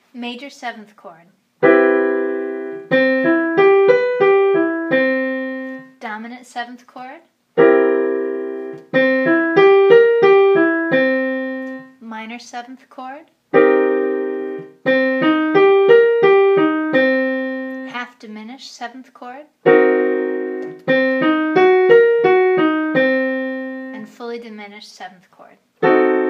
Major seventh chord. Dominant seventh chord. Minor seventh chord. Half diminished seventh chord. And fully diminished seventh chord.